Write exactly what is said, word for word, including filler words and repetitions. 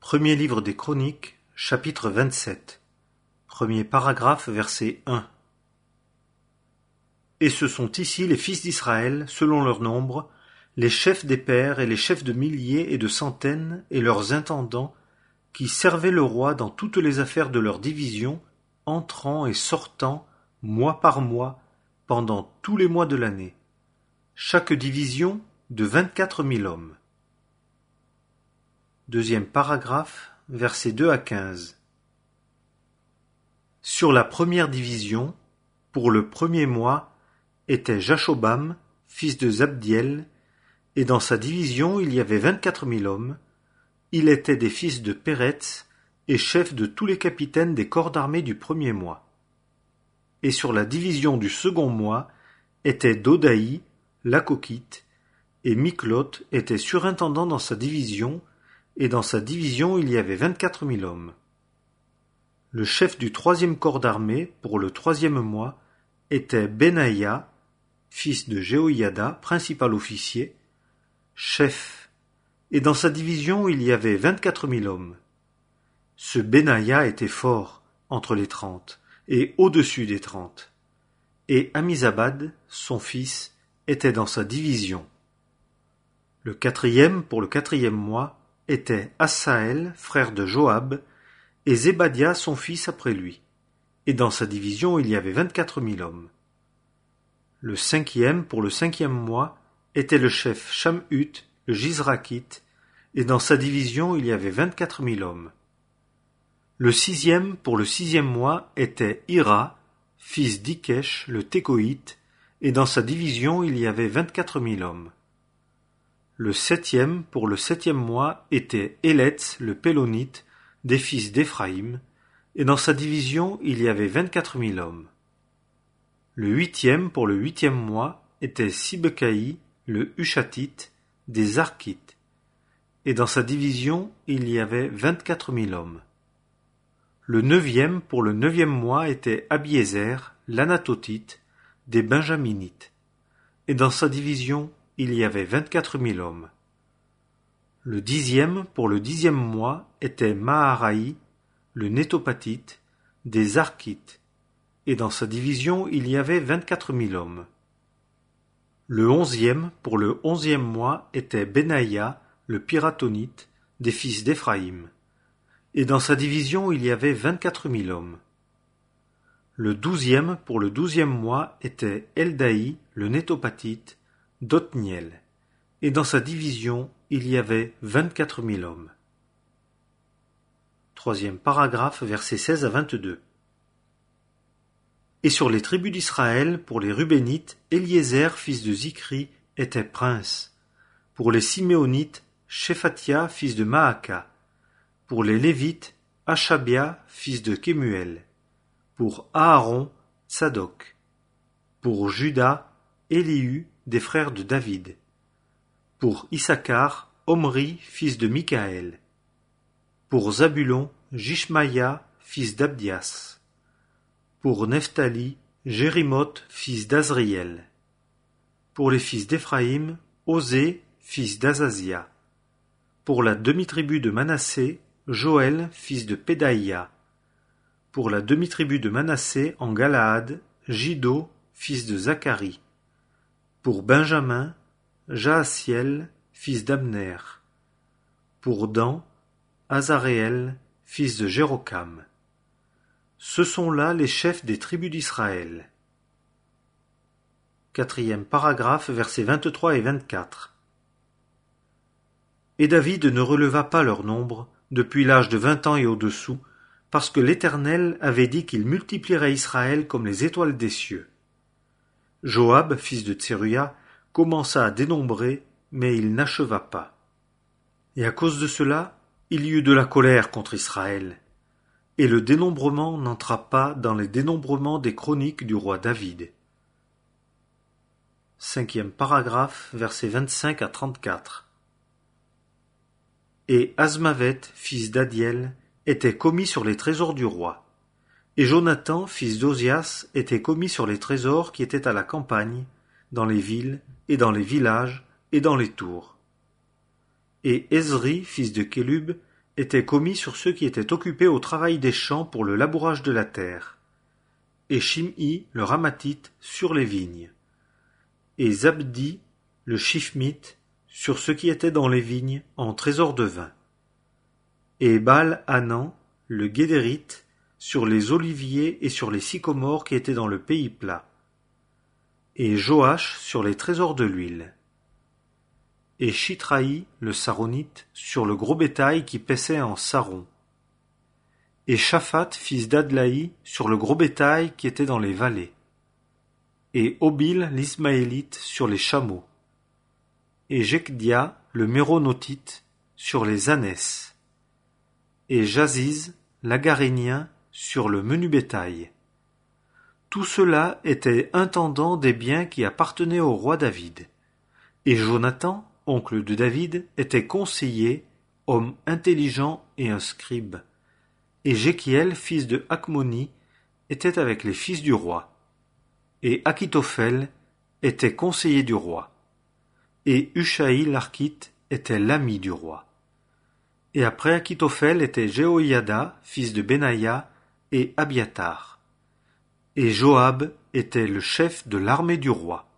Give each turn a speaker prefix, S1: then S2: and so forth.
S1: Premier livre des Chroniques, chapitre vingt-sept. Premier paragraphe, verset un. Et ce sont ici les fils d'Israël, selon leur nombre, les chefs des pères et les chefs de milliers et de centaines et leurs intendants, qui servaient le roi dans toutes les affaires de leur division, entrant et sortant, mois par mois, pendant tous les mois de l'année. Chaque division de vingt-quatre mille hommes. Deuxième paragraphe, versets deux à quinze. Sur la première division, pour le premier mois, était Jashobam, fils de Zabdiel, et dans sa division il y avait vingt-quatre mille hommes. Il était des fils de Péretz, et chef de tous les capitaines des corps d'armée du premier mois. Et sur la division du second mois était Dodaï, l'Akokite, et Miklot était surintendant dans sa division, et dans sa division il y avait vingt-quatre mille hommes. Le chef du troisième corps d'armée, pour le troisième mois, était Benaïa, fils de Jéhoïada, principal officier, chef, et dans sa division il y avait vingt-quatre mille hommes. Ce Benaïa était fort entre les trente, et au-dessus des trente. Et Amizabad, son fils, était dans sa division. Le quatrième, pour le quatrième mois, était Assaël, frère de Joab, et Zébadia, son fils, après lui. Et dans sa division il y avait vingt-quatre mille hommes. Le cinquième, pour le cinquième mois, était le chef Shamhut, le Jizrakite, et dans sa division il y avait vingt-quatre mille hommes. Le sixième, pour le sixième mois, était Ira, fils d'Ikesh, le Tékoïte, et dans sa division il y avait vingt-quatre mille hommes. Le septième, pour le septième mois, était Életz, le Pélonite, des fils d'Éphraïm, et dans sa division il y avait vingt-quatre mille hommes. Le huitième, pour le huitième mois, était Sibekaï, le Hushatite, des Arkites, et dans sa division il y avait vingt-quatre mille hommes. Le neuvième, pour le neuvième mois, était Abiézer, l'Anatotite, des Benjaminites, et dans sa division il y avait vingt-quatre mille hommes. Le dixième, pour le dixième mois, était Maharaï, le Nétopatite, des Arkites, et dans sa division il y avait vingt-quatre mille hommes. Le onzième, pour le onzième mois, était Benaïa, le Piratonite, des fils d'Éphraïm, et dans sa division il y avait vingt-quatre mille hommes. Le douzième, pour le douzième mois, était Eldaï, le Nétopatite, d'Othniel, et dans sa division il y avait vingt-quatre mille hommes. Troisième paragraphe, versets seize à vingt-deux. Et sur les tribus d'Israël, pour les Rubénites, Éliézer, fils de Zikri, était prince. Pour les Siméonites, Shephatia, fils de Maaka. Pour les Lévites, Achabia, fils de Kemuel. Pour Aaron, Tsadok. Pour Juda, Élihu, des frères de David. Pour Issachar, Omri, fils de Mikaël. Pour Zabulon, Jishmaïa, fils d'Abdias. Pour Nephtali, Jérimoth, fils d'Azriel. Pour les fils d'Éphraïm, Osée, fils d'Azazia. Pour la demi-tribu de Manassé, Joël, fils de Pédaïa. Pour la demi-tribu de Manassé en Galaad, Jido, fils de Zacharie. Pour Benjamin, Jaasiel, fils d'Abner. Pour Dan, Azaréel, fils de Jérokam. Ce sont là les chefs des tribus d'Israël. Quatrième paragraphe, versets vingt-trois et vingt-quatre. Et David ne releva pas leur nombre, depuis l'âge de vingt ans et au-dessous, parce que l'Éternel avait dit qu'il multiplierait Israël comme les étoiles des cieux. Joab, fils de Tseruya, commença à dénombrer, mais il n'acheva pas. Et à cause de cela, il y eut de la colère contre Israël, et le dénombrement n'entra pas dans les dénombrements des chroniques du roi David. Cinquième paragraphe, versets vingt-cinq à trente-quatre. Et Azmavet, fils d'Adiel, était commis sur les trésors du roi, et Jonathan, fils d'Ozias, était commis sur les trésors qui étaient à la campagne, dans les villes, et dans les villages, et dans les tours. Et Ezri, fils de Kélub, était commis sur ceux qui étaient occupés au travail des champs pour le labourage de la terre, et Shimhi le Ramathite sur les vignes, et Zabdi le Shifmite sur ceux qui étaient dans les vignes en trésor de vin, et Baal-Hanan le Guédérite sur les oliviers et sur les sycomores qui étaient dans le pays plat, et Joach sur les trésors de l'huile, et Shitraï le Saronite sur le gros bétail qui paissait en Saron, et Shaphat fils d'Adlaï sur le gros bétail qui était dans les vallées, et Obil l'Ismaélite sur les chameaux, et Jekdia le Méronotite sur les ânesses, et Jaziz l'Agarénien sur le menu bétail. Tout cela était intendant des biens qui appartenaient au roi David. Et Jonathan, oncle de David, était conseiller, homme intelligent et un scribe. Et Jéchiel, fils de Hakmoni, était avec les fils du roi. Et Achitophel était conseiller du roi. Et Hushaï l'Archite était l'ami du roi. Et après Achitophel était Jehoiada, fils de Benaïa, et Abiatar. Et Joab était le chef de l'armée du roi.